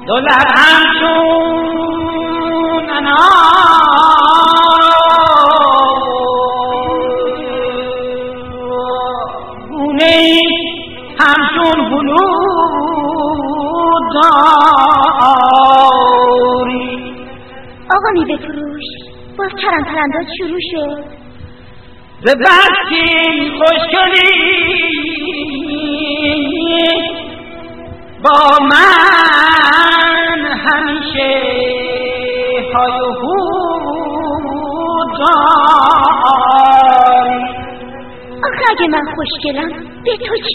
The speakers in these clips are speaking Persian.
دولت همچون گونه همچون بلود داری. آقا میوه فروش باز ترم ترنداز شروع شد. زبستی خوشگلی با من همیشه های و هو داری. آخه اگه من خوشگلم به تو چی؟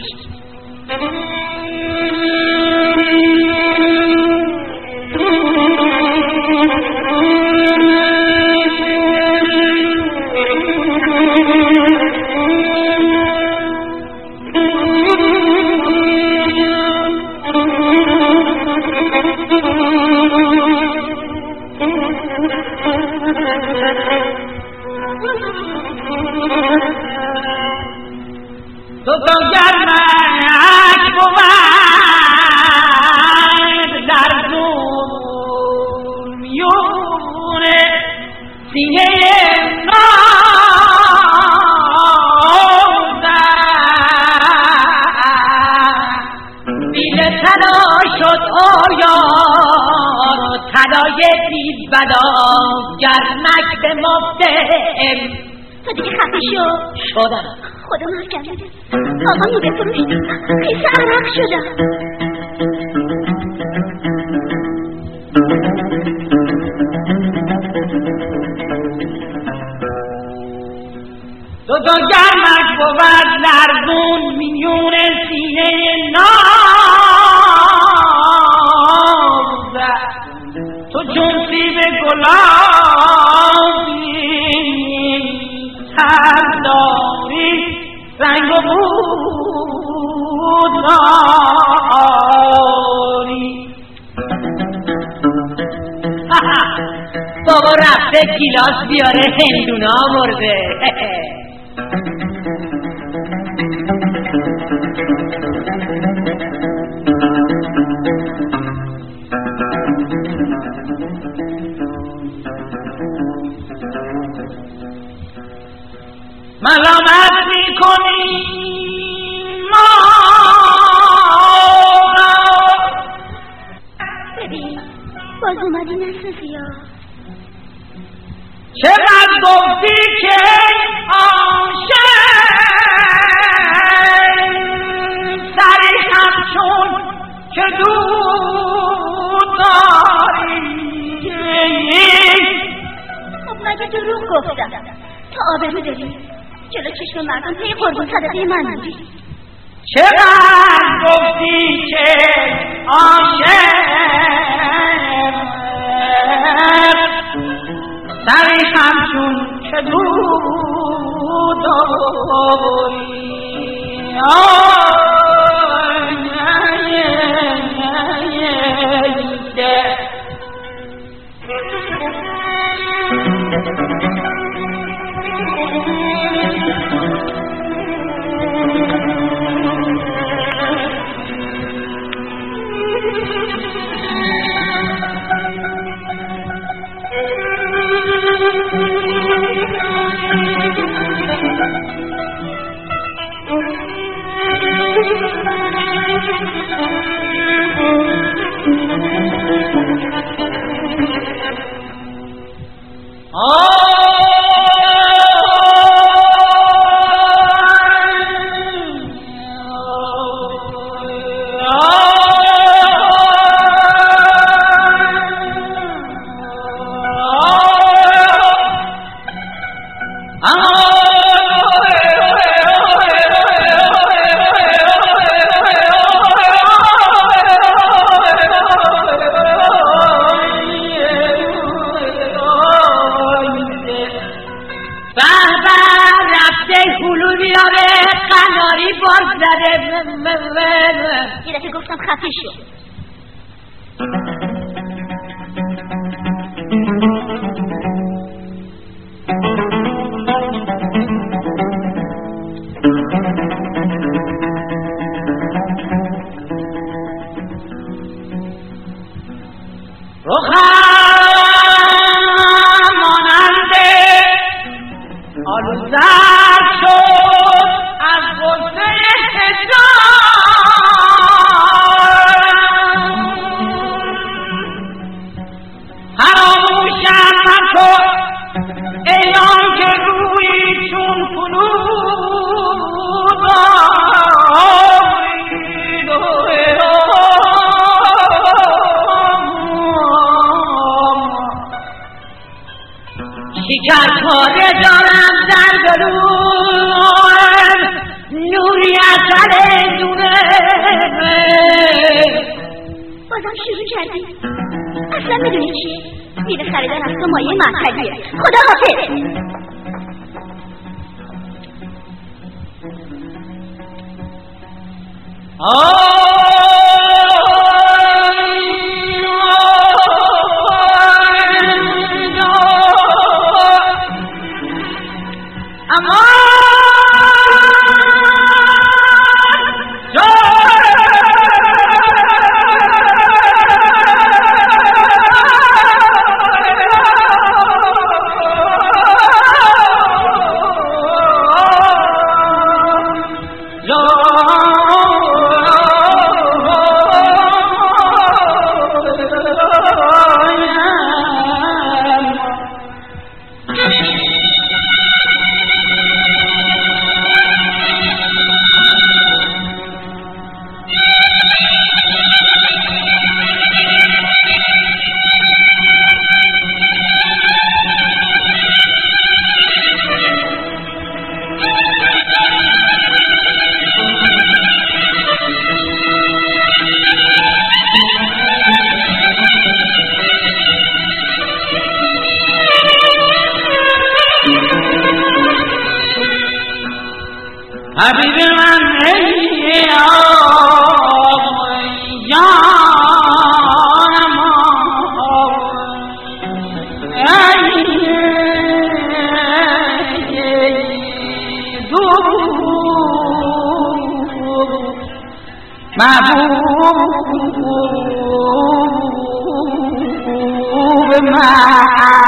تو گرمک بود در میون سینه نازم بیل طلا شد آیار و طلای دید بدا گرمک به مفتم. تو دیگه خفه شو. شدم خدا محکم بده. آقا میوه فروش قیصه عرق شدم. دو گرمک بود لرزون میون سینه ناز. تو چون سیب گلابی تر داری رنگ و بود داری. بابا رفته گیلاس بیاره هندونا مرده. ملامت میکنی ما ببین باز اومدی نسازی ها. چقدر گفتی که عاشق سری همچون که دود داری. خب مگه دروغ گفتم؟ تا آبرو داری جلو چشم مردم پی قربون صدقه من بودی. چقدر گفتی که عاشق سری همچون که دود داری. یه دفعه گفتم خفه شو. بازم شروع کردی. اصلا میدونی چی؟ میره خریدن از تو مایه معطلیه. خدا حافظ. حبیب من ای آقا جانم ای دور محبوب من